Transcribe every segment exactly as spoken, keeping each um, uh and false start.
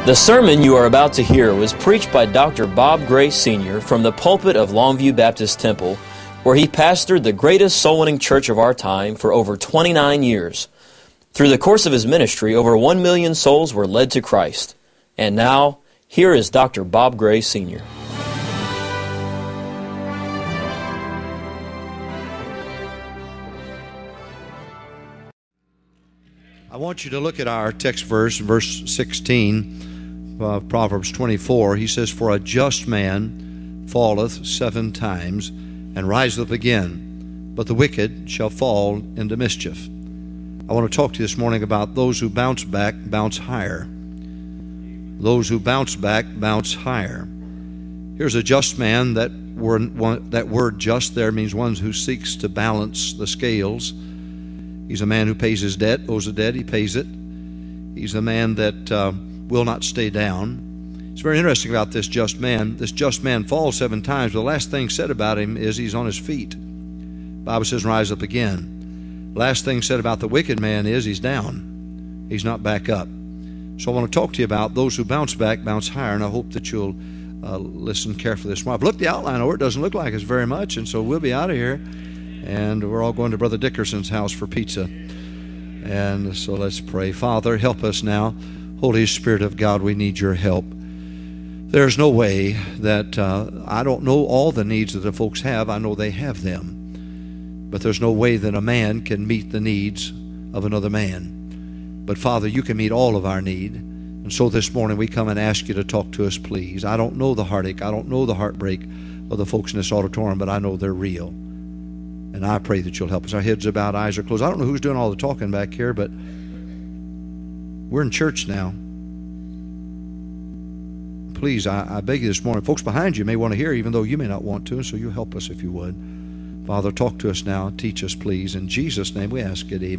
The sermon you are about to hear was preached by Doctor Bob Gray Senior from the pulpit of Longview Baptist Temple, where he pastored the greatest soul-winning church of our time for over twenty-nine years. Through the course of his ministry, over one million souls were led to Christ. And now, here is Doctor Bob Gray Senior I want you to look at our text verse, verse sixteen of Proverbs twenty-four. He says, "For a just man falleth seven times, and riseth again, but the wicked shall fall into mischief." I want to talk to you this morning about those who bounce back, bounce higher. Those who bounce back, bounce higher. Here's a just man. That word, that word just there means one who seeks to balance the scales. He's a man who pays his debt, owes a debt, he pays it. He's a man that uh, will not stay down. It's very interesting about this just man. This just man falls seven times, but the last thing said about him is he's on his feet. The Bible says, rise up again. Last thing said about the wicked man is he's down. He's not back up. So I want to talk to you about those who bounce back, bounce higher, and I hope that you'll uh, listen carefully this morning. I've looked at the outline over it. It doesn't look like it's very much, and so we'll be out of here. And we're all going to Brother Dickerson's house for pizza. And so let's pray. Father, help us now. Holy Spirit of God, we need your help. There's no way that, uh, I don't know all the needs that the folks have. I know they have them. But there's no way that a man can meet the needs of another man. But Father, you can meet all of our need. And so this morning we come and ask you to talk to us, please. I don't know the heartache. I don't know the heartbreak of the folks in this auditorium, but I know they're real. And I pray that you'll help us. Our heads are bowed, eyes are closed. I don't know who's doing all the talking back here, but we're in church now. Please, I, I beg you this morning, folks behind you may want to hear, even though you may not want to, so you help us if you would. Father, talk to us now. Teach us, please. In Jesus' name we ask it.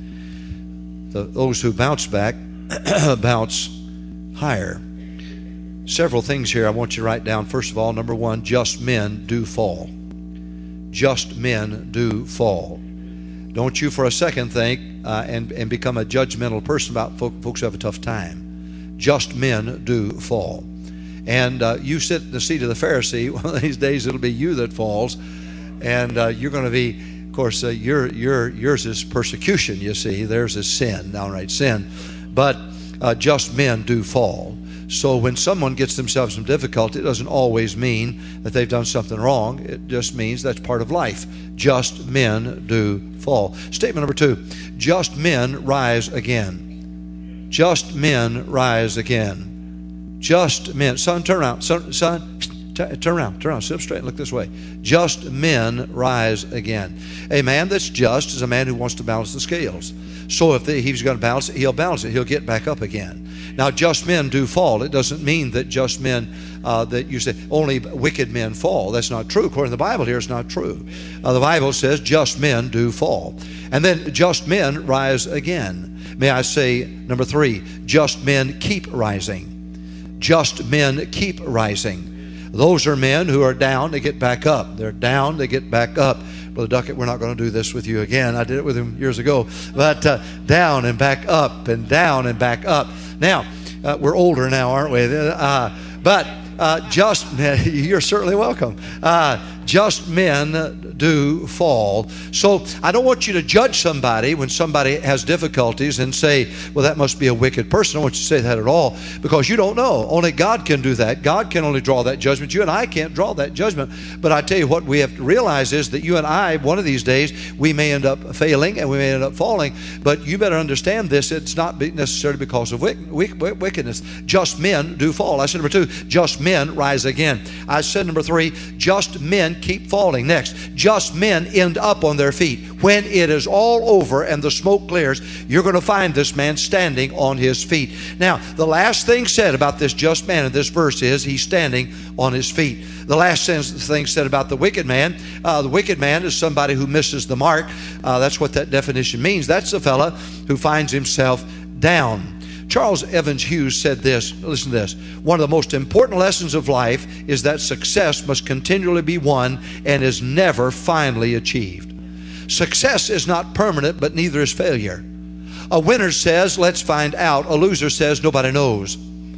Amen. The, those who bounce back, bounce higher. Several things here I want you to write down. First of all, number one, just men do fall. Just men do fall. Don't you for a second think uh, and, and become a judgmental person about folk, folks who have a tough time. Just men do fall. And uh, you sit in the seat of the Pharisee, one of these days it'll be you that falls. And uh, you're going to be, of course, uh, your, your, yours is persecution, you see. Theirs is sin, downright sin. But uh, just men do fall. So when someone gets themselves in difficulty, it doesn't always mean that they've done something wrong. It just means that's part of life. Just men do fall. Statement number two, just men rise again. Just men rise again. Just men. Son, turn around. Son, son t- turn around. Turn around. Sit up straight and look this way. Just men rise again. A man that's just is a man who wants to balance the scales. So if the, he's going to balance it, he'll balance it. He'll get back up again. Now, just men do fall. It doesn't mean that just men, uh, that you say only wicked men fall. That's not true. According to the Bible here, it's not true. Uh, the Bible says just men do fall. And then just men rise again. May I say, number three, just men keep rising. Just men keep rising. Those are men who are down, they get back up. They're down, they get back up. Brother Duckett, we're not going to do this with you again. I did it with him years ago. But uh, down and back up and down and back up. Now, uh, we're older now, aren't we? Uh, but uh, just, you're certainly welcome. Uh, just men do fall. So I don't want you to judge somebody when somebody has difficulties and say, well, that must be a wicked person. I don't want you to say that at all, because you don't know. Only God can do that. God can only draw that judgment. You and I can't draw that judgment. But I tell you what we have to realize is that you and I, one of these days, we may end up failing and we may end up falling. But you better understand this. It's not necessarily because of wickedness. Just men do fall. I said number two, just men rise again. I said number three, just men keep falling. Next, just men end up on their feet. When it is all over and the smoke clears, you're going to find this man standing on his feet. Now, the last thing said about this just man in this verse is he's standing on his feet. The last thing said about the wicked man, uh, the wicked man is somebody who misses the mark. Uh, that's what that definition means. That's the fella who finds himself down. Charles Evans Hughes said this, listen to this, one of the most important lessons of life is that success must continually be won and is never finally achieved. Success is not permanent, but neither is failure. A winner says, let's find out. A loser says, nobody knows.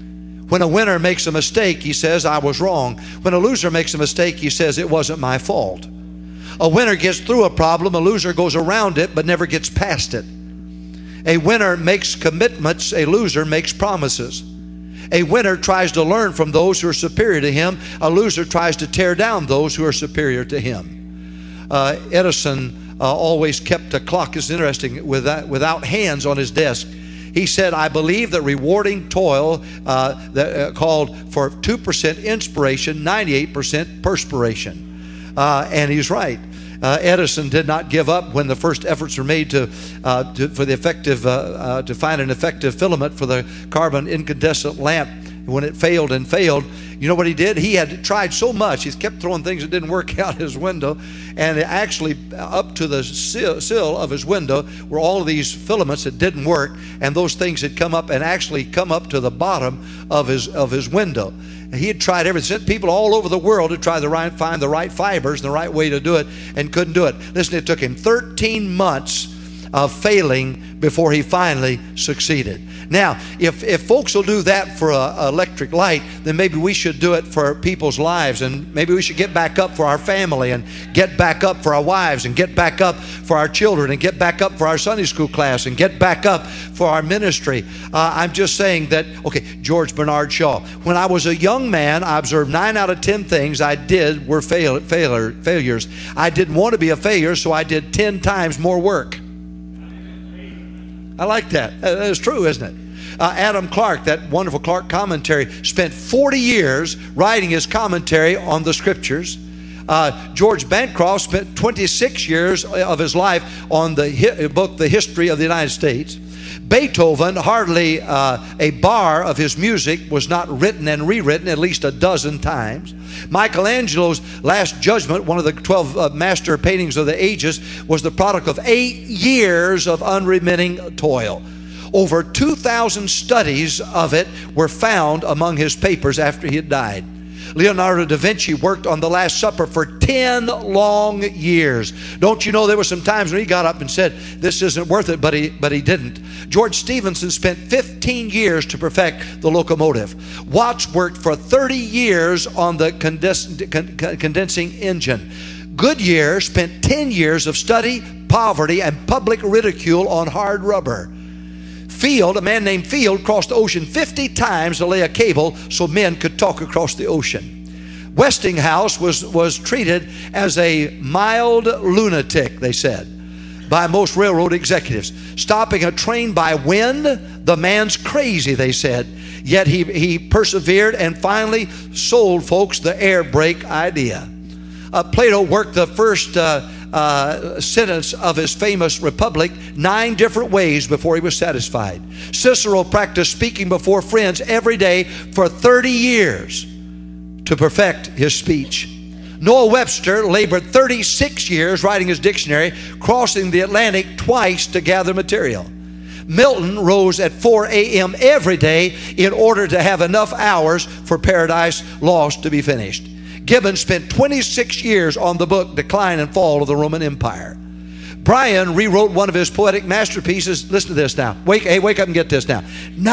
When a winner makes a mistake, he says, I was wrong. When a loser makes a mistake, he says, it wasn't my fault. A winner gets through a problem, a loser goes around it but never gets past it. A winner makes commitments, a loser makes promises. A winner tries to learn from those who are superior to him. A loser tries to tear down those who are superior to him. Uh, Edison uh, always kept a clock. It's interesting, without, without hands on his desk. He said, I believe that rewarding toil uh, that uh, called for two percent inspiration, ninety-eight percent perspiration. Uh, and he's right. Uh, Edison did not give up when the first efforts were made to, uh, to for the effective uh, uh, to find an effective filament for the carbon incandescent lamp. When it failed and failed, you know what he did? He had tried so much. He kept throwing things that didn't work out his window, and actually up to the sill, sill of his window were all of these filaments that didn't work, and those things had come up and actually come up to the bottom of his of his window. He had tried everything. Sent people all over the world to try to right, find the right fibers and the right way to do it, and couldn't do it. Listen, it took him thirteen months of failing before he finally succeeded. Now, if, if folks will do that for an electric light, then maybe we should do it for people's lives, and maybe we should get back up for our family, and get back up for our wives, and get back up for our children, and get back up for our Sunday school class, and get back up for our ministry. Uh, I'm just saying that, okay, George Bernard Shaw. When I was a young man, I observed nine out of ten things I did were fail, failure, failures. I didn't want to be a failure, so I did ten times more work. I like that. That's true, isn't it? Uh, Adam Clark, that wonderful Clark commentary, spent forty years writing his commentary on the Scriptures. Uh, George Bancroft spent twenty-six years of his life on the hi- book, The History of the United States. Beethoven, hardly uh, a bar of his music was not written and rewritten at least a dozen times. Michelangelo's Last Judgment, one of the twelve uh, master paintings of the ages, was the product of eight years of unremitting toil. Over two thousand studies of it were found among his papers after he had died. Leonardo da Vinci worked on The Last Supper for ten long years. Don't you know there were some times when he got up and said, this isn't worth it, but he, but he didn't. George Stephenson spent fifteen years to perfect the locomotive. Watts worked for thirty years on the condens- con- condensing engine. Goodyear spent ten years of study, poverty, and public ridicule on hard rubber. Field, a man named Field, crossed the ocean fifty times to lay a cable so men could talk across the ocean. Westinghouse was, was treated as a mild lunatic, they said, by most railroad executives. Stopping a train by wind, the man's crazy, they said. Yet he, he persevered and finally sold folks the air brake idea. Uh, Plato worked the first uh, uh, sentence of his famous Republic nine different ways before he was satisfied. Cicero practiced speaking before friends every day for thirty years to perfect his speech. Noah Webster labored thirty-six years writing his dictionary, crossing the Atlantic twice to gather material. Milton rose at four a.m. every day in order to have enough hours for Paradise Lost to be finished. Gibbon spent twenty-six years on the book Decline and Fall of the Roman Empire. Bryan rewrote one of his poetic masterpieces. Listen to this now. Wake, hey, wake up and get this now.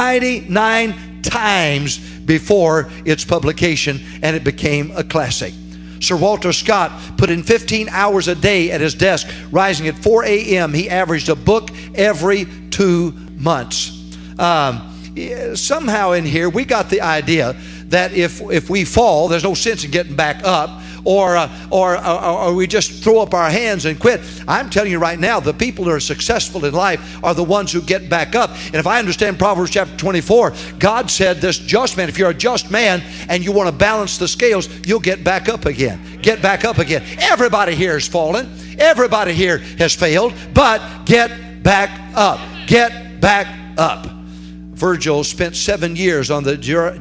ninety-nine times before its publication, and it became a classic. Sir Walter Scott put in fifteen hours a day at his desk, rising at four a.m. He averaged a book every two months. Um, somehow in here, we got the idea that if if we fall, there's no sense in getting back up, or, uh, or, or, or we just throw up our hands and quit. I'm telling you right now, the people who are successful in life are the ones who get back up. And if I understand Proverbs chapter twenty-four, God said this just man, if you're a just man and you want to balance the scales, you'll get back up again. Get back up again. Everybody here has fallen. Everybody here has failed, but get back up. Get back up. Virgil spent seven years on the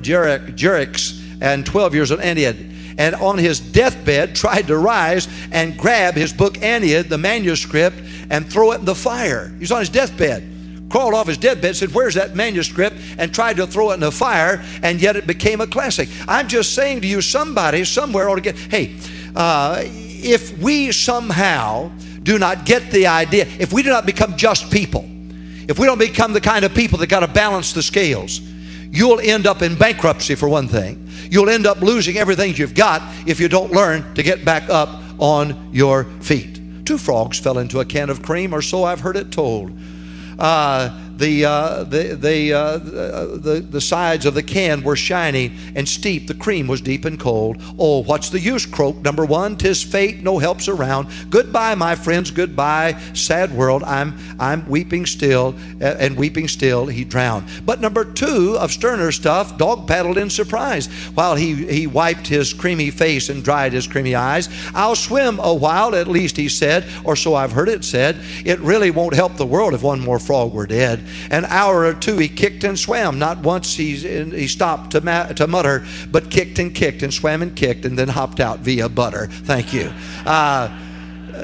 Geryx and twelve years on Aeneid. And on his deathbed tried to rise and grab his book Aeneid, the manuscript, and throw it in the fire. He was on his deathbed. Crawled off his deathbed, said, where's that manuscript? And tried to throw it in the fire, and yet it became a classic. I'm just saying to you, somebody somewhere ought to get, hey, uh, if we somehow do not get the idea, if we do not become just people, if we don't become the kind of people that got to balance the scales, you'll end up in bankruptcy for one thing. You'll end up losing everything you've got if you don't learn to get back up on your feet. Two frogs fell into a can of cream, or so I've heard it told. Uh, the, uh, the, the, uh, the, the sides of the can were shiny and steep. The cream was deep and cold. Oh, what's the use, croaked number one. 'Tis fate, no help's around. Goodbye, my friends, goodbye, sad world. I'm, I'm weeping still, and weeping still he drowned. But number two of sterner stuff, dog paddled in surprise while he, he wiped his creamy face and dried his creamy eyes. I'll swim a while, at least he said, or so I've heard it said. It really won't help the world if one more frog were dead. An hour or two he kicked and swam. Not once he, he stopped to, ma- to mutter, but kicked and kicked and swam and kicked and then hopped out via butter. Thank you. Uh, uh,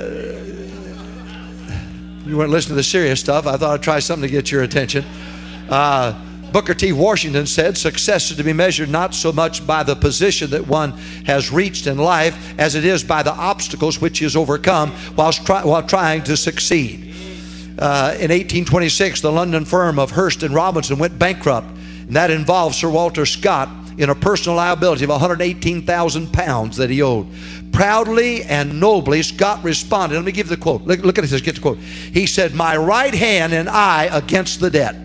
you weren't listening to the serious stuff. I thought I'd try something to get your attention. Uh, Booker T. Washington said, success is to be measured not so much by the position that one has reached in life as it is by the obstacles which he has overcome whilst try- while trying to succeed. Uh, in eighteen twenty-six, the London firm of Hearst and Robinson went bankrupt, and that involved Sir Walter Scott in a personal liability of one hundred eighteen thousand pounds that he owed. Proudly and nobly, Scott responded. Let me give the quote. Look, look at this. Get the quote. He said, "My right hand and I against the debt."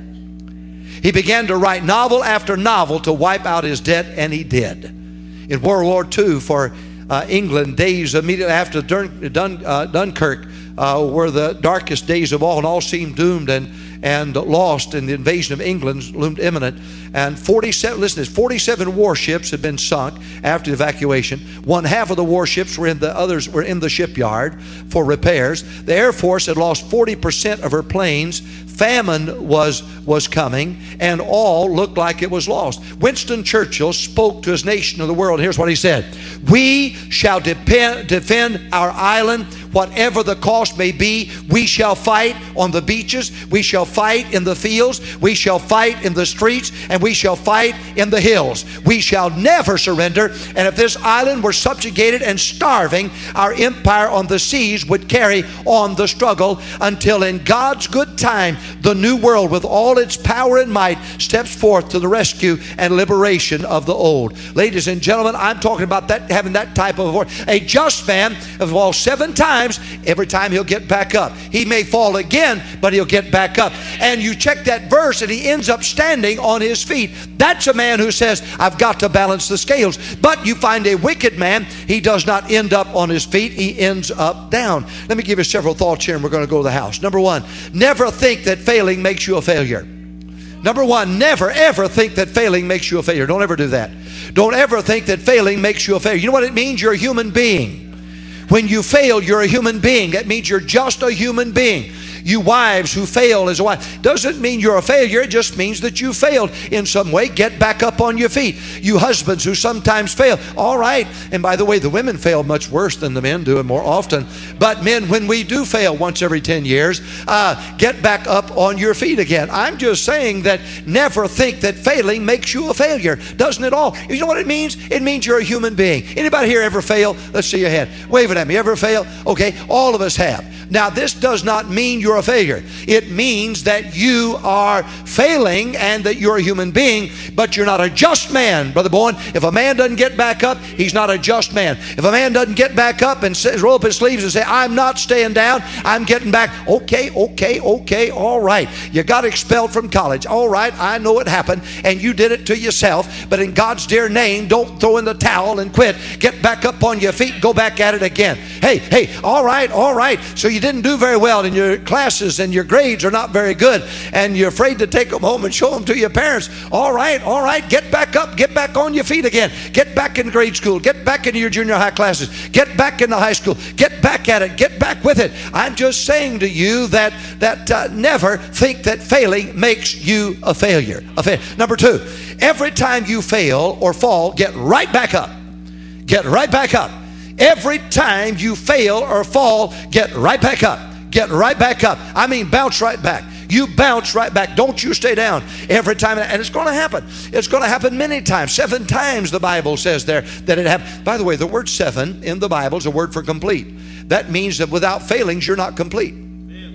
He began to write novel after novel to wipe out his debt, and he did. In World War Two, for uh, England, days immediately after Dun, Dun, uh, Dunkirk uh, were the darkest days of all, and all seemed doomed and and lost, and the invasion of England loomed imminent. And forty-seven, listen to this, forty-seven warships had been sunk after the evacuation. One half of the warships were in the others were in the shipyard for repairs. The Air Force had lost forty percent of her planes. Famine was was coming, and all looked like it was lost. Winston Churchill spoke to his nation of the world. Here's what he said: "We shall depend, defend our island, whatever the cost may be. We shall fight on the beaches. We shall fight in the fields. We shall fight in the streets, and we shall fight in the hills. We shall never surrender. And if this island were subjugated and starving, our empire on the seas would carry on the struggle until in God's good time the new world with all its power and might steps forth to the rescue and liberation of the old." Ladies and gentlemen, I'm talking about that, having that type of word. A just man will fall seven times. Every time he'll get back up. He may fall again, but he'll get back up. And you check that verse and he ends up standing on his feet. That's a man who says, I've got to balance the scales. But you find a wicked man, he does not end up on his feet, he ends up down. Let me give you several thoughts here and we're going to go to the house. Number one, never think that failing makes you a failure. Number one, never ever think that failing makes you a failure. Don't ever do that. Don't ever think that failing makes you a failure. You know what it means? You're a human being. When you fail, you're a human being. That means you're just a human being. You wives who fail as a wife, doesn't mean you're a failure. It just means that you failed in some way. Get back up on your feet. You husbands who sometimes fail, all right. And by the way, the women fail much worse than the men do, and more often. But men, when we do fail once every ten years, uh, get back up on your feet again. I'm just saying that never think that failing makes you a failure. Doesn't it all? You know what it means? It means you're a human being. Anybody here ever fail? Let's see your hand. Wave it at me. Ever fail? Okay, all of us have. Now, this does not mean you're a failure. It means that you are failing and that you're a human being, but you're not a just man, Brother Bowen. If a man doesn't get back up, he's not a just man. If a man doesn't get back up and says, roll up his sleeves and say, I'm not staying down, I'm getting back. Okay, okay, okay, all right. You got expelled from college. All right, I know it happened, and you did it to yourself, but in God's dear name, don't throw in the towel and quit. Get back up on your feet, go back at it again. Hey, hey, all right, all right. So you didn't do very well in your classes and your grades are not very good and you're afraid to take them home and show them to your parents. All right, all right, get back up, get back on your feet again. Get back in grade school, get back into your junior high classes, get back into high school, get back at it, get back with it. I'm just saying to you that, that uh, never think that failing makes you a failure. A fa- Number two, every time you fail or fall, get right back up. Get right back up. Every time you fail or fall, get right back up. Get right back up. I mean, bounce right back. You bounce right back. Don't you stay down every time. And it's going to happen. It's going to happen many times. Seven times the Bible says there that it happened. By the way, the word seven in the Bible is a word for complete. That means that without failings, you're not complete.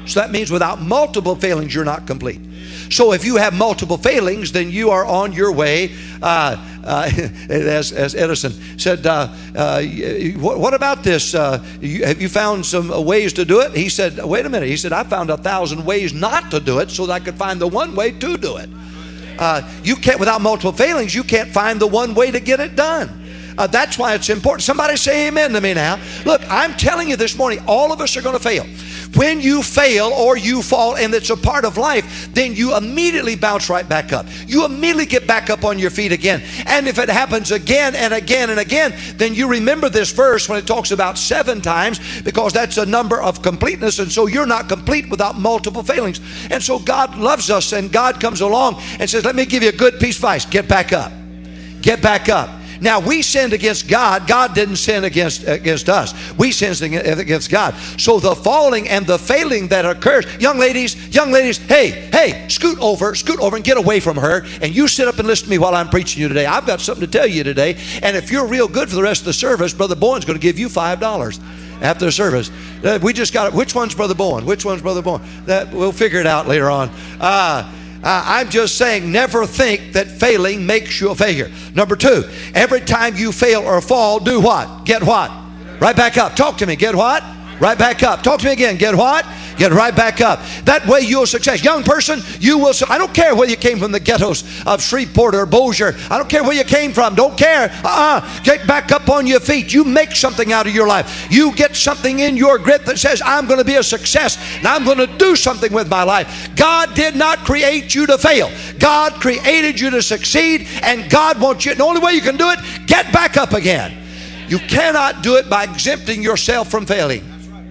So that means without multiple failings, you're not complete. So if you have multiple failings, then you are on your way. Uh, uh, as, as Edison said, uh, uh, what, what about this? Uh, you, have you found some ways to do it? He said, wait a minute. He said, I found a thousand ways not to do it so that I could find the one way to do it. Uh, you can't, without multiple failings, you can't find the one way to get it done. Uh, that's why it's important. Somebody say amen to me now. Look, I'm telling you this morning, all of us are going to fail. When you fail or you fall, and it's a part of life, then you immediately bounce right back up. You immediately get back up on your feet again. And if it happens again and again and again, then you remember this verse when it talks about seven times, because that's a number of completeness. And so you're not complete without multiple failings. And so God loves us, and God comes along and says, let me give you a good piece of advice. Get back up. Get back up. Now, we sinned against God. God didn't sin against, against us. We sinned against God. So the falling and the failing that occurs, young ladies, young ladies, hey, hey, scoot over, scoot over and get away from her. And you sit up and listen to me while I'm preaching you today. I've got something to tell you today. And if you're real good for the rest of the service, Brother Bowen's going to give you five dollars after the service. Uh, we just got it. Which one's Brother Bowen? Which one's Brother Bowen? That, we'll figure it out later on. Uh, Uh, I'm just saying, never think that failing makes you a failure. Number two, every time you fail or fall, do what? Get what? Right back up. Talk to me. Get what? Right back up. Talk to me again. Get what? Get right back up. That way you'll success. Young person, you will. I don't care whether you came from the ghettos of Shreveport or Bossier. I don't care where you came from. Don't care. Uh-uh. Get back up on your feet. You make something out of your life. You get something in your grip that says, I'm going to be a success and I'm going to do something with my life. God did not create you to fail. God created you to succeed, and God wants you. The only way you can do it, get back up again. You cannot do it by exempting yourself from failing,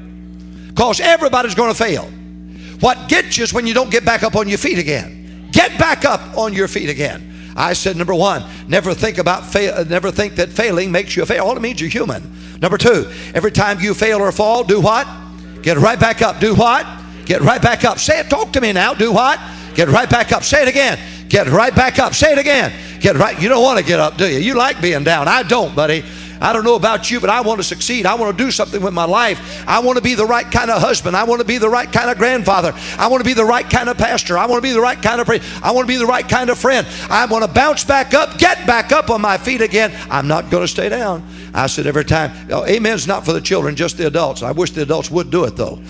because everybody's going to fail. What gets you is when you don't get back up on your feet again. Get back up on your feet again. I said, number one, never think about fail, never think that failing makes you a failure. All it means you're human. Number two, every time you fail or fall, do what? Get right back up. Do what? Get right back up. Say it. Talk to me now. Do what? Get right back up. Say it again. Get right back up. Say it again. Get right. You don't want to get up, do you? You like being down. I don't, buddy. I don't know about you, but I want to succeed. I want to do something with my life. I want to be the right kind of husband. I want to be the right kind of grandfather. I want to be the right kind of pastor. I want to be the right kind of priest. I want to be the right kind of friend. I want to bounce back up, get back up on my feet again. I'm not going to stay down. I said every time, oh, amen's not for the children, just the adults. I wish the adults would do it, though.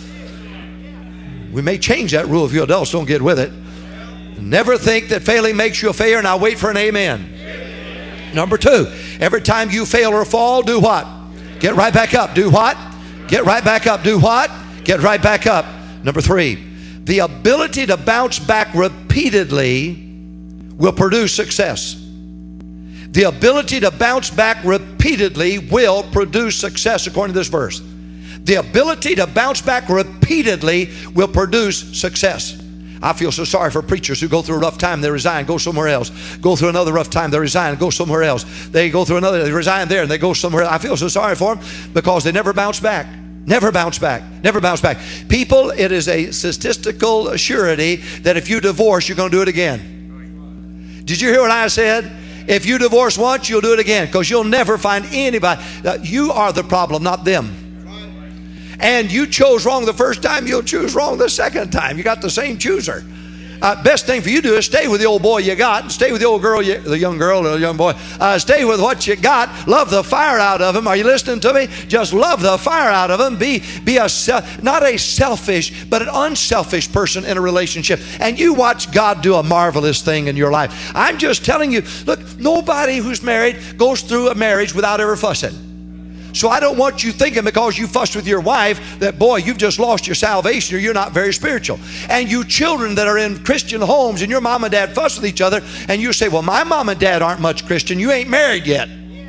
We may change that rule if you adults don't get with it. Never think that failing makes you a failure. Now wait for an amen. Number two, every time you fail or fall, do what? Get right back up. Do what? Get right back up. Do what? Get right back up. Number three, the ability to bounce back repeatedly will produce success. The ability to bounce back repeatedly will produce success, according to this verse. The ability to bounce back repeatedly will produce success. I feel so sorry for preachers who go through a rough time, they resign, go somewhere else. Go through another rough time, they resign, go somewhere else. They go through another, they resign there, and they go somewhere else. I feel so sorry for them because they never bounce back. Never bounce back. Never bounce back. People, it is a statistical surety that if you divorce, you're going to do it again. Did you hear what I said? If you divorce once, you'll do it again, because you'll never find anybody. You are the problem, not them. And you chose wrong the first time, you'll choose wrong the second time. You got the same chooser. Uh, best thing for you to do is stay with the old boy you got, and stay with the old girl, you, the young girl or the young boy. Uh, stay with what you got. Love the fire out of them. Are you listening to me? Just love the fire out of them. Be, be a not a selfish, but an unselfish person in a relationship. And you watch God do a marvelous thing in your life. I'm just telling you, look, nobody who's married goes through a marriage without ever fussing. So I don't want you thinking because you fussed with your wife that, boy, you've just lost your salvation or you're not very spiritual. And you children that are in Christian homes and your mom and dad fuss with each other and you say, well, my mom and dad aren't much Christian. You ain't married yet.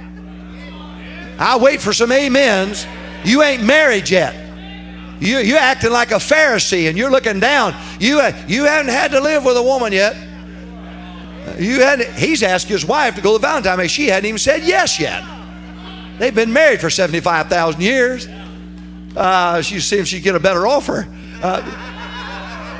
I'll wait for some amens. You ain't married yet. You, you're acting like a Pharisee and you're looking down. You, you haven't had to live with a woman yet. You hadn't, he's asked his wife to go to Valentine's Day. She hadn't even said yes yet. They've been married for seventy-five thousand years. Uh, she see if she get a better offer. Uh,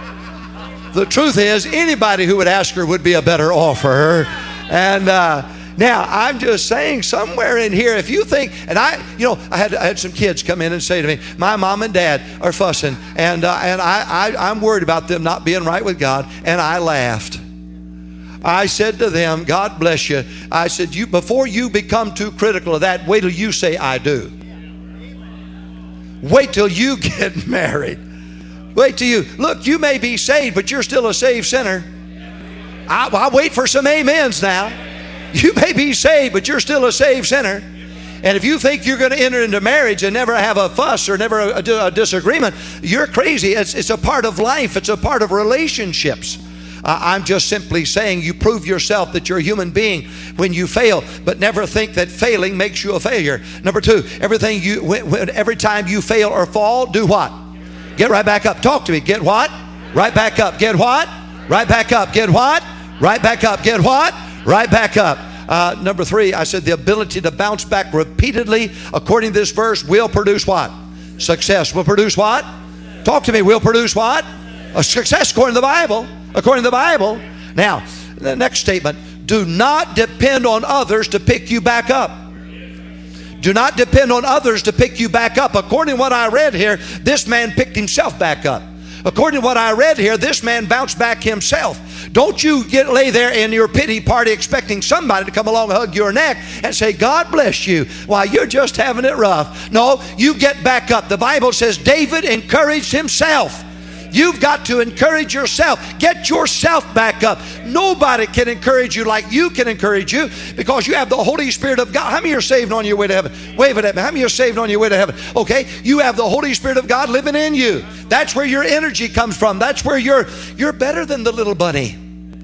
the truth is, anybody who would ask her would be a better offer. And uh, Now, I'm just saying, somewhere in here, if you think, and I, you know, I had I had some kids come in and say to me, my mom and dad are fussing, and uh, and I, I I'm worried about them not being right with God, and I laughed. I said to them, God bless you. I said, you before you become too critical of that, wait till you say I do. Wait till you get married. Wait till you, look, you may be saved, but you're still a saved sinner. I, I'll wait for some amens now. You may be saved, but you're still a saved sinner. And if you think you're going to enter into marriage and never have a fuss or never a, a disagreement, you're crazy. It's, it's a part of life. It's a part of relationships. Uh, I'm just simply saying you prove yourself that you're a human being when you fail, but never think that failing makes you a failure. Number two, everything you, when, when, every time you fail or fall, do what? Get right back up. Talk to me. Get what? Right back up. Get what? Right back up. Get what? Right back up. Get what? Right back up. Uh, number three, I said the ability to bounce back repeatedly, according to this verse, will produce what? Success. Will produce what? Talk to me. Will produce what? A success according to the Bible. According to the Bible. Now, the next statement. Do not depend on others to pick you back up. Do not depend on others to pick you back up. According to what I read here, this man picked himself back up. According to what I read here, this man bounced back himself. Don't you get lay there in your pity party expecting somebody to come along and hug your neck and say, God bless you, while you're just having it rough. No, you get back up. The Bible says David encouraged himself. You've got to encourage yourself. Get yourself back up. Nobody can encourage you like you can encourage you, because you have the Holy Spirit of God. How many are saved on your way to heaven? Wave it at me. How many are saved on your way to heaven? Okay, you have the Holy Spirit of God living in you. That's where your energy comes from. That's where you're you're better than the little bunny.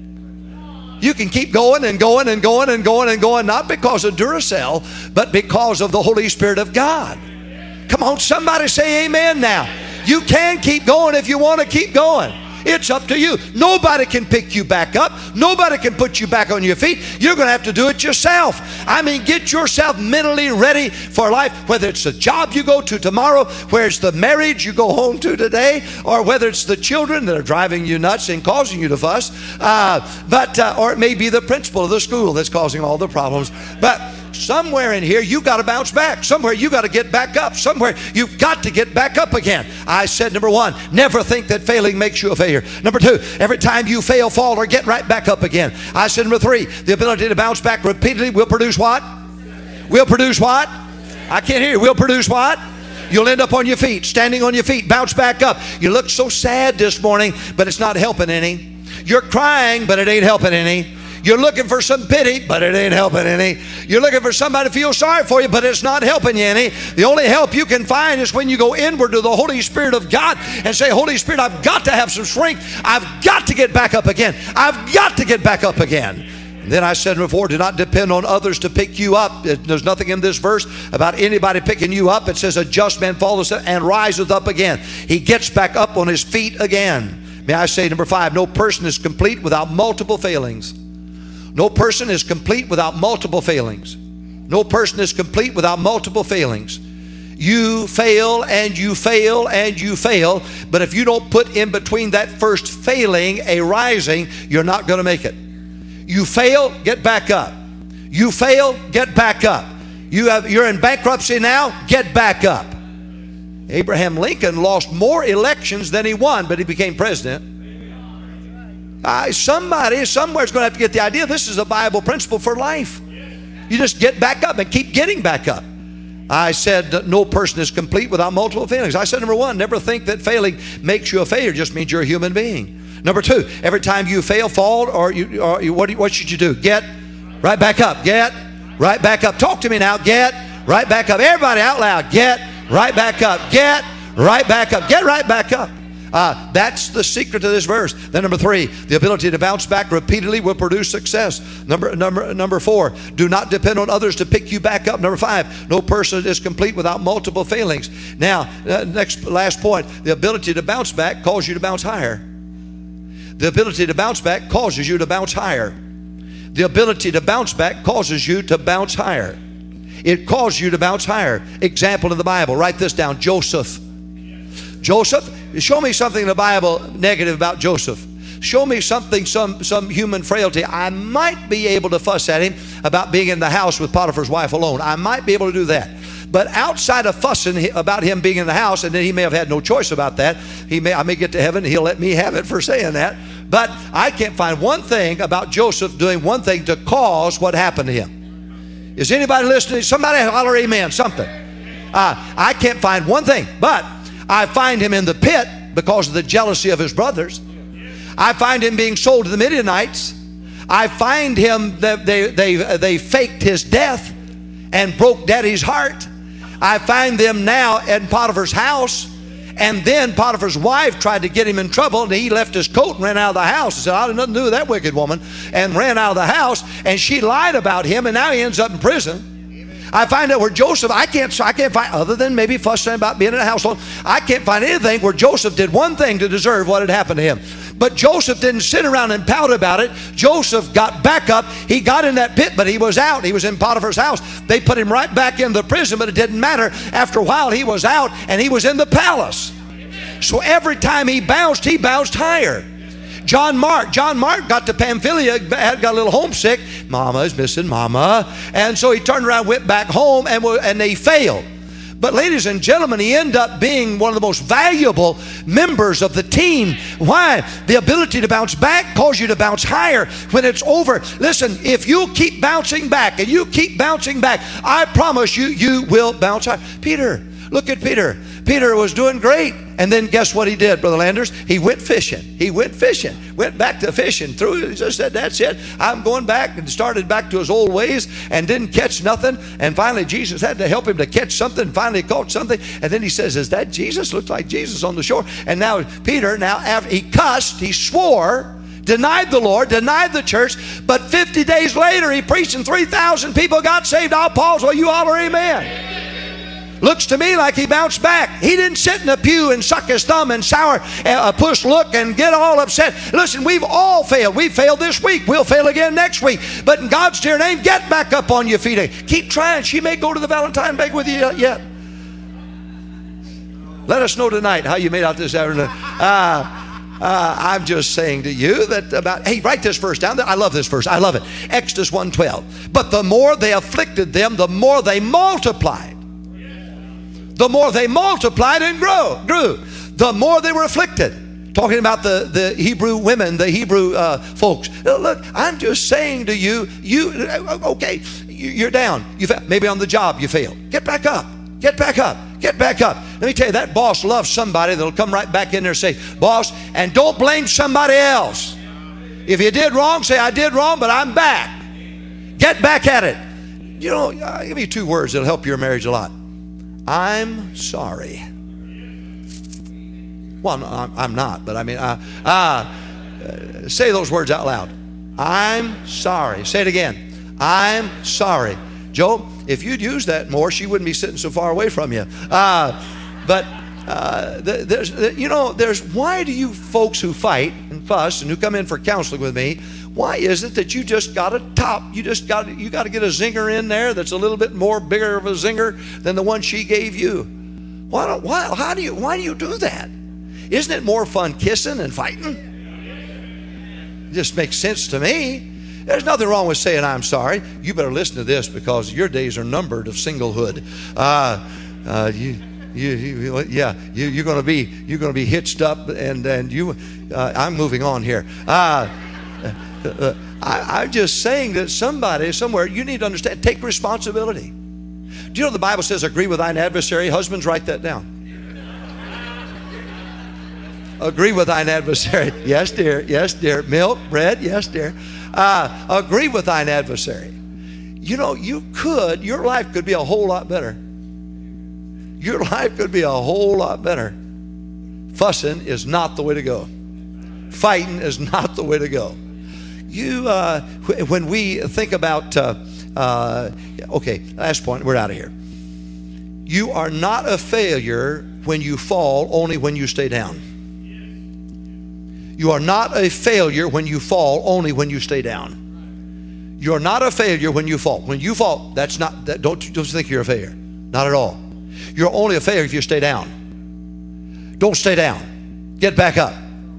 You can keep going and going and going and going and going, not because of Duracell, but because of the Holy Spirit of God. Come on, somebody say amen now. You can keep going if you want to keep going. It's up to you. Nobody can pick you back up. Nobody can put you back on your feet. You're going to have to do it yourself. I mean, get yourself mentally ready for life, whether it's the job you go to tomorrow, whether it's the marriage you go home to today, or whether it's the children that are driving you nuts and causing you to fuss, uh, but uh, or it may be the principal of the school that's causing all the problems. But somewhere in here, you've got to bounce back. Somewhere you got to get back up. Somewhere you've got to get back up again. I said, number one, never think that failing makes you a failure. Number two, every time you fail, fall, or get right back up again. I said, number three, the ability to bounce back repeatedly will produce what? Will produce what? I can't hear you. Will produce what? You'll end up on your feet, standing on your feet, bounce back up. You look so sad this morning, but it's not helping any. You're crying, but it ain't helping any. You're looking for some pity, but it ain't helping any. You're looking for somebody to feel sorry for you, but it's not helping you any. The only help you can find is when you go inward to the Holy Spirit of God and say, Holy Spirit, I've got to have some strength. I've got to get back up again. I've got to get back up again. And then I said before, do not depend on others to pick you up. There's nothing in this verse about anybody picking you up. It says a just man falleth and riseth up again. He gets back up on his feet again. May I say, number five, no person is complete without multiple failings. No person is complete without multiple failings. No person is complete without multiple failings. You fail and you fail and you fail, but if you don't put in between that first failing a rising, you're not going to make it. You fail, get back up. You fail, get back up. You have, you're in bankruptcy now, get back up. Abraham Lincoln lost more elections than he won, but he became president. Uh, somebody somewhere is going to have to get the idea this is a Bible principle for life. You just get back up and keep getting back up. I said that no person is complete without multiple failings. I said, number one, never think that failing makes you a failure. It just means you're a human being. Number two, every time you fail, fall, or you, or you, what, what should you do? Get right back up. Get right back up. Talk to me now. Get right back up. Everybody out loud. Get right back up. Get right back up. Get right back up. Uh, that's the secret to this verse. Then number three, the ability to bounce back repeatedly will produce success. Number, number, number four, do not depend on others to pick you back up. Number five, no person is complete without multiple failings. Now, uh, next, last point, the ability to bounce back calls you to bounce higher. The ability to bounce back causes you to bounce higher. The ability to bounce back causes you to bounce higher. It calls you to bounce higher. Example in the Bible, write this down, Joseph. Joseph, show me something in the Bible negative about Joseph. show me something, some, some human frailty. I might be able to fuss at him about being in the house with Potiphar's wife alone. I might be able to do that. But outside of fussing about him being in the house, and then he may have had no choice about that. He may, I may get to heaven, he'll let me have it for saying that. But I can't find one thing about Joseph doing one thing to cause what happened to him. Is anybody listening? Somebody holler amen, something. Uh, I can't find one thing, but I find him in the pit because of the jealousy of his brothers. I find him being sold to the Midianites. I find him that they, they, they faked his death and broke daddy's heart. I find them now in Potiphar's house. And then Potiphar's wife tried to get him in trouble, and he left his coat and ran out of the house and said, I had nothing to do with that wicked woman, and ran out of the house. And she lied about him, and now he ends up in prison. I find out where Joseph, I can't, I can't find, other than maybe fussing about being in a household, I can't find anything where Joseph did one thing to deserve what had happened to him. But Joseph didn't sit around and pout about it. Joseph got back up. He got in that pit, but he was out. He was in Potiphar's house. They put him right back in the prison, but it didn't matter. After a while, he was out, and he was in the palace. So every time he bounced, he bounced higher. John Mark, John Mark got to Pamphylia, had got a little homesick. Mama is missing Mama. And so he turned around, went back home, and, and they failed. But ladies and gentlemen, he ended up being one of the most valuable members of the team. Why? The ability to bounce back causes you to bounce higher when it's over. Listen, if you keep bouncing back and you keep bouncing back, I promise you, you will bounce higher. Peter, look at Peter. Peter was doing great. And then guess what he did, Brother Landers? He went fishing. He went fishing. Went back to fishing. Through it. He just said, that's it. I'm going back. And started back to his old ways and didn't catch nothing. And finally Jesus had to help him to catch something. Finally he caught something. And then he says, is that Jesus? Looks like Jesus on the shore. And now Peter, now after he cussed, he swore, denied the Lord, denied the church. But fifty days later he preached and three thousand people got saved. I'll pause while you holler amen. Looks to me like he bounced back. He didn't sit in a pew and suck his thumb and sour uh, push look and get all upset. Listen, we've all failed. We failed this week. We'll fail again next week. But in God's dear name, get back up on your feet. Keep trying. She may go to the Valentine bake with you yet. Let us know tonight how you made out this afternoon. Uh, Uh, I'm just saying to you that about, hey, write this verse down. I love this verse. I love it. Exodus one twelve. But the more they afflicted them, the more they multiplied. The more they multiplied and grew. grew. The more they were afflicted. Talking about the, the Hebrew women, the Hebrew uh, folks. Look, I'm just saying to you, you okay, you're down. You maybe on the job you failed. Get back up. Get back up. Get back up. Let me tell you, that boss loves somebody that'll come right back in there and say, boss, and don't blame somebody else. If you did wrong, say, I did wrong, but I'm back. Get back at it. You know, I'll give you two words that'll help your marriage a lot. I'm sorry. Well, no, I'm not, but I mean, uh, uh, say those words out loud. I'm sorry. Say it again. I'm sorry. Joe, if you'd use that more, she wouldn't be sitting so far away from you. Uh, but uh, there's, you know, there's, why do you folks who fight and fuss and who come in for counseling with me, why is it that you just got a top? You just got, you got to get a zinger in there that's a little bit more bigger of a zinger than the one she gave you. Why don't, why, how do you, why do you do that? Isn't it more fun kissing and fighting? It just makes sense to me. There's nothing wrong with saying I'm sorry. You better listen to this because your days are numbered of singlehood. Uh, uh, you, you, you, yeah, you, you're going to be you're going to be hitched up, and and you. Uh, I'm moving on here. Uh, uh, I, I'm just saying that somebody somewhere you need to understand. Take responsibility. Do you know the Bible says, "Agree with thine adversary"? Husbands, write that down. Agree with thine adversary. Yes, dear. Yes, dear. Milk, bread. Yes, dear. Uh, agree with thine adversary. You know, you could, your life could be a whole lot better. Your life could be a whole lot better. Fussing is not the way to go. Fighting is not the way to go. You, uh, when we think about, uh, uh, okay, last point, we're out of here. You are not a failure when you fall, only when you stay down. You are not a failure when you fall, only when you stay down. You're not a failure when you fall. When you fall, that's not, that, don't, don't think you're a failure. Not at all. You're only a failure if you stay down. Don't stay down. Get back up.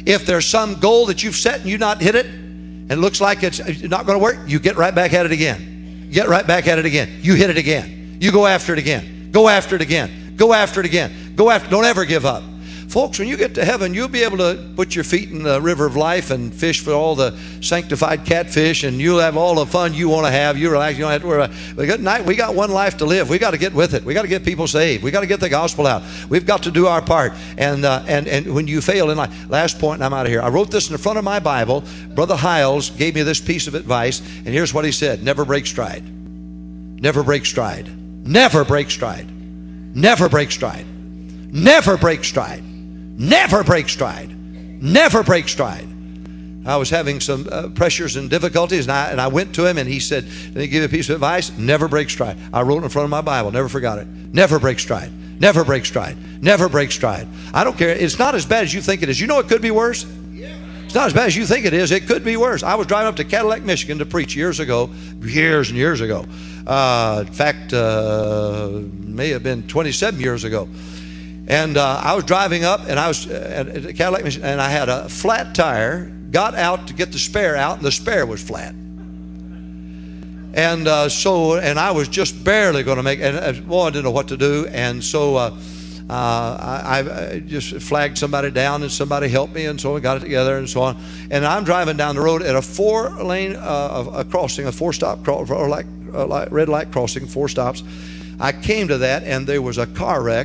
If there's some goal that you've set and you not hit it, and it looks like it's not going to work, you get right back at it again. Get right back at it again. You hit it again. You go after it again. Go after it again. Go after it again. Go after. Don't ever give up. Folks, when you get to heaven, you'll be able to put your feet in the river of life and fish for all the sanctified catfish, and you'll have all the fun you want to have. You relax. You don't have to worry about it. But good night. We got one life to live. We got to get with it. We got to get people saved. We got to get the gospel out. We've got to do our part. And uh, and and when you fail in life, last point, and I'm out of here. I wrote this in the front of my Bible. Brother Hiles gave me this piece of advice, and here's what he said: never break stride. Never break stride. Never break stride. Never break stride. Never break stride. Never break stride. Never break stride. I was having some uh, pressures and difficulties, and I, and I went to him, and he said, "Let me give you a piece of advice. Never break stride." I wrote it in front of my Bible. Never forgot it. Never break stride. Never break stride. Never break stride. I don't care. It's not as bad as you think it is. You know it could be worse. It's not as bad as you think it is. It could be worse. I was driving up to Cadillac, Michigan to preach years ago, years and years ago. Uh, in fact, uh, may have been twenty-seven years ago. And uh, I was driving up, and I was at, at Cadillac, Michigan, and I had a flat tire. Got out to get the spare out, and the spare was flat. And uh, so, and I was just barely going to make, and uh, well, I didn't know what to do, and so uh, uh, I, I just flagged somebody down, and somebody helped me, and so we got it together, and so on. And I'm driving down the road at a four-lane uh, a crossing, a four-stop cross, or like a light, red light crossing, four stops. I came to that, and there was a car wreck,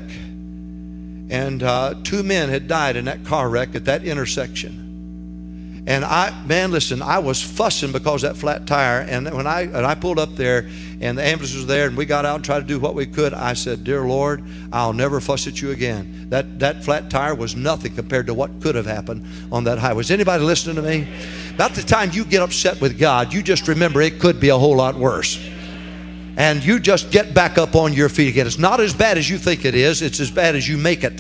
and uh, two men had died in that car wreck at that intersection. And I, man, listen, I was fussing because of that flat tire. And when I and I pulled up there, and the ambulance was there, and we got out and tried to do what we could, I said, "Dear Lord, I'll never fuss at you again." That that flat tire was nothing compared to what could have happened on that highway. Is anybody listening to me? About the time you get upset with God, you just remember it could be a whole lot worse. And you just get back up on your feet again. It's not as bad as you think it is. It's as bad as you make it.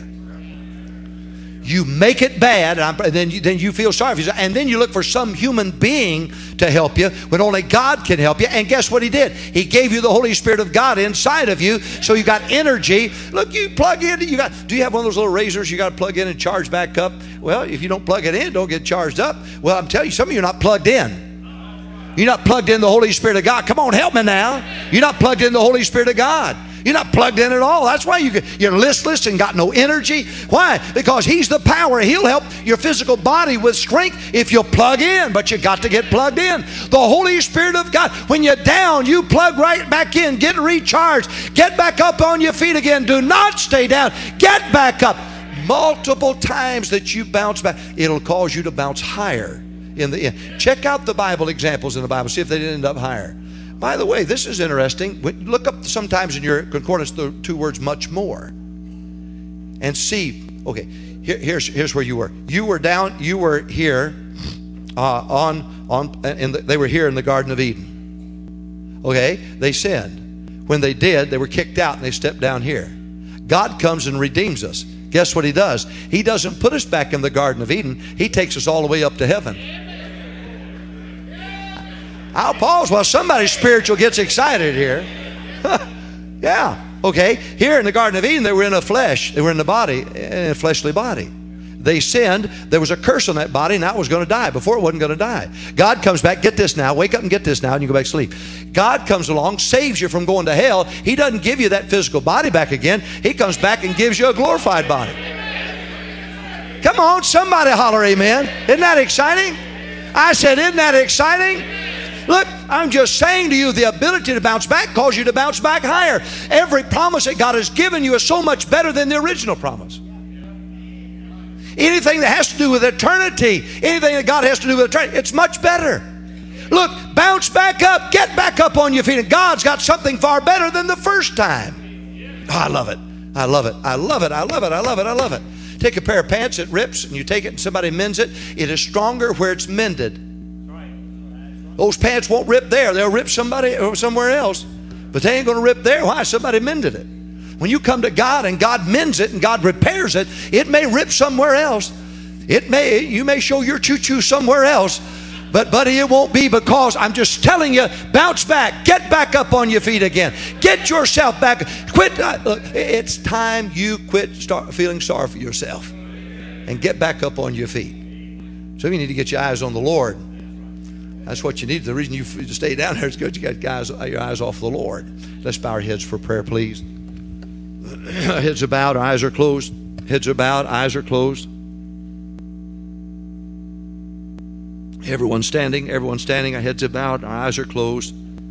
You make it bad, and, I'm, and then, you, then you feel sorry for yourself. And then you look for some human being to help you when only God can help you. And guess what he did? He gave you the Holy Spirit of God inside of you, so you got energy. Look, you plug in. You got. Do you have one of those little razors you got to plug in and charge back up? Well, if you don't plug it in, don't get charged up. Well, I'm telling you, some of you are not plugged in. You're not plugged in the Holy Spirit of God. Come on, help me now. You're not plugged in the Holy Spirit of God. You're not plugged in at all. That's why you, you're listless and got no energy. Why? Because he's the power. He'll help your physical body with strength if you'll plug in, but you got to get plugged in. The Holy Spirit of God, when you're down, you plug right back in. Get recharged. Get back up on your feet again. Do not stay down. Get back up. Multiple times that you bounce back, it'll cause you to bounce higher in the end. Check out the Bible examples in the Bible. See if they didn't end up higher. By the way, this is interesting. Look up sometimes in your concordance the two words "much more," and see. Okay, here, here's here's where you were. You were down. You were here uh, on on. In the, they were here in the Garden of Eden. Okay, they sinned. When they did, they were kicked out, and they stepped down here. God comes and redeems us. Guess what He does? He doesn't put us back in the Garden of Eden. He takes us all the way up to heaven. I'll pause while somebody spiritual gets excited here. Yeah, okay. Here in the Garden of Eden, they were in a flesh. They were in the body, in a fleshly body. They sinned. There was a curse on that body, and that was going to die. Before, it wasn't going to die. God comes back. Get this now. Wake up and get this now, and you go back to sleep. God comes along, saves you from going to hell. He doesn't give you that physical body back again. He comes back and gives you a glorified body. Come on, somebody holler amen. Isn't that exciting? I said, isn't that exciting? Look, I'm just saying to you, the ability to bounce back calls you to bounce back higher. Every promise that God has given you is so much better than the original promise. Anything that has to do with eternity, anything that God has to do with eternity, it's much better. Look, bounce back up, get back up on your feet, and God's got something far better than the first time. Oh, I love it. I love it. I love it. I love it. I love it. I love it. Take a pair of pants, it rips, and you take it and somebody mends it. It is stronger where it's mended. Those pants won't rip there. They'll rip somebody or somewhere else. But they ain't going to rip there. Why? Somebody mended it. When you come to God and God mends it and God repairs it, it may rip somewhere else. It may, you may show your choo-choo somewhere else. But buddy, it won't be, because I'm just telling you, bounce back. Get back up on your feet again. Get yourself back. Quit. Uh, look, it's time you quit start feeling sorry for yourself and get back up on your feet. So you need to get your eyes on the Lord. That's what you need. The reason you stay down there is because you got guys, your eyes off the Lord. Let's bow our heads for prayer, please. Heads are bowed, our eyes are closed. Heads are bowed, eyes are closed. Everyone standing, everyone standing, our heads are bowed, our eyes are closed.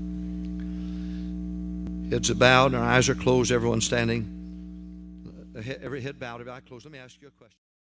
Heads are bowed, our eyes are closed, everyone standing. Every head bowed, every eye closed. Let me ask you a question.